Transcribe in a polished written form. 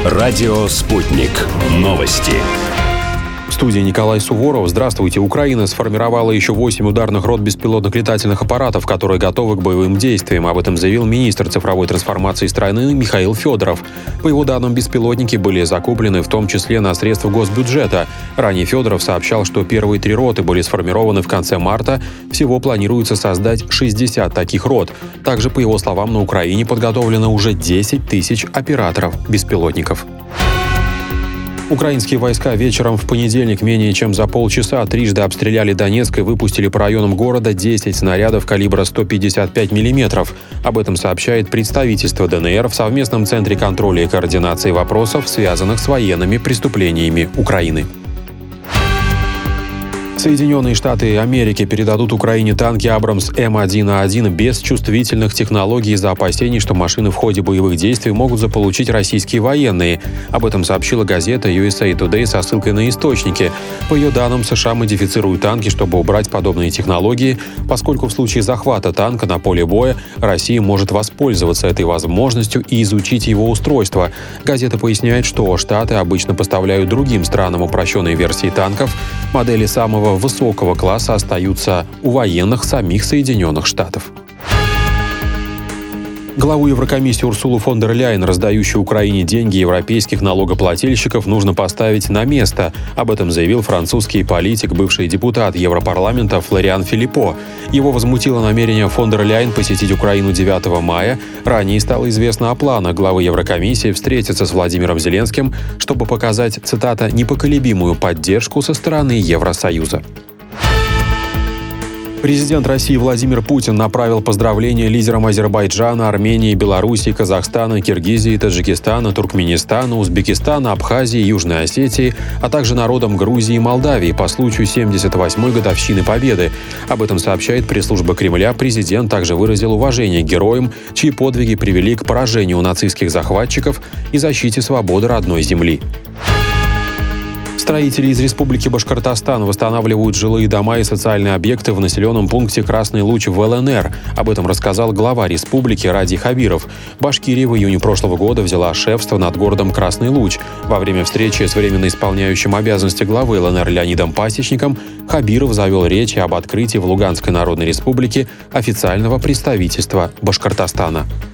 Радио «Спутник». Новости. В студии Николай Суворов. Здравствуйте. Украина сформировала еще 8 ударных рот беспилотных летательных аппаратов, которые готовы к боевым действиям. Об этом заявил министр цифровой трансформации страны Михаил Федоров. По его данным, беспилотники были закуплены в том числе на средства госбюджета. Ранее Федоров сообщал, что первые 3 роты были сформированы в конце марта. Всего планируется создать 60 таких рот. Также, по его словам, на Украине подготовлено уже 10 тысяч операторов беспилотников. Украинские войска вечером в понедельник менее чем за полчаса трижды обстреляли Донецк и выпустили по районам города 10 снарядов калибра 155 мм. Об этом сообщает представительство ДНР в совместном центре контроля и координации вопросов, связанных с военными преступлениями Украины. Соединенные Штаты Америки передадут Украине танки «Абрамс М1А1» без чувствительных технологий из-за опасений, что машины в ходе боевых действий могут заполучить российские военные. Об этом сообщила газета USA Today со ссылкой на источники. По ее данным, США модифицируют танки, чтобы убрать подобные технологии, поскольку в случае захвата танка на поле боя Россия может воспользоваться этой возможностью и изучить его устройство. Газета поясняет, что Штаты обычно поставляют другим странам упрощенные версии танков. Модели самого высокого класса остаются у военных самих Соединенных Штатов. Главу Еврокомиссии Урсулу фон дер Ляйен, раздающую Украине деньги европейских налогоплательщиков, нужно поставить на место. Об этом заявил французский политик, бывший депутат Европарламента Флориан Филиппо. Его возмутило намерение фон дер Ляйен посетить Украину 9 мая. Ранее стало известно о планах главы Еврокомиссии встретиться с Владимиром Зеленским, чтобы показать, цитата, «непоколебимую поддержку со стороны Евросоюза». Президент России Владимир Путин направил поздравления лидерам Азербайджана, Армении, Белоруссии, Казахстана, Киргизии, Таджикистана, Туркменистана, Узбекистана, Абхазии, Южной Осетии, а также народам Грузии и Молдавии по случаю 78-й годовщины Победы. Об этом сообщает пресс-служба Кремля. Президент также выразил уважение к героям, чьи подвиги привели к поражению нацистских захватчиков и защите свободы родной земли. Строители из Республики Башкортостан восстанавливают жилые дома и социальные объекты в населенном пункте Красный Луч в ЛНР. Об этом рассказал глава республики Ради Хабиров. Башкирия в июне прошлого года взяла шефство над городом Красный Луч. Во время встречи с временно исполняющим обязанности главы ЛНР Леонидом Пасечником Хабиров завел речь об открытии в Луганской Народной Республике официального представительства Башкортостана.